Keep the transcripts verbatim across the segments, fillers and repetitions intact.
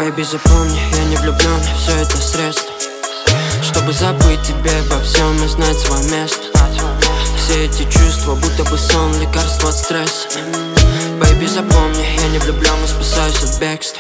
Baby, запомни, я не влюблен, все это средство, чтобы забыть тебе обо всем и знать свое место. Все эти чувства, будто бы сон, лекарство от стресса. Baby, запомни, я не влюблен и спасаюсь от бегства.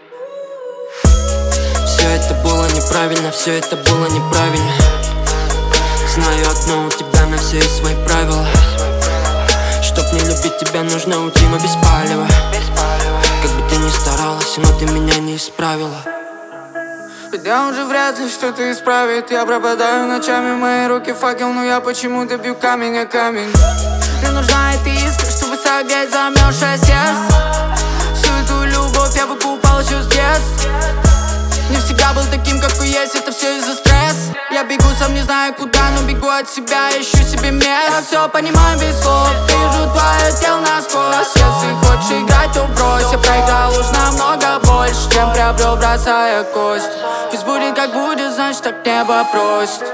Все это было неправильно, все это было неправильно. Знаю одно, у тебя на все есть свои правила. Чтоб не любить тебя, нужно уйти, но без палева. Как бы ты ни старалась, но ты меня не исправила. Хотя уже вряд ли что-то исправит. Я пропадаю ночами, мои руки факел, но я почему-то бью камень о камень. Мне нужна эта искра, чтобы согреть замерзшее сердце. Всю эту любовь я выкупал еще с детства. Не всегда был таким, какой есть, это все из-за стресса. Я бегу, сам не знаю куда, но бегу от себя, ищу себе место. Я все понимаю без слов, вижу твое тело насквозь. Если хочешь играть, то брось. Я проиграл уж намного больше, чем приобрел, бросая кость. Пусть будет как будет, значит так небо просит.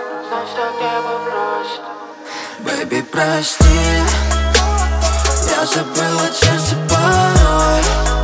Baby, прости, я забыл от сердца порой.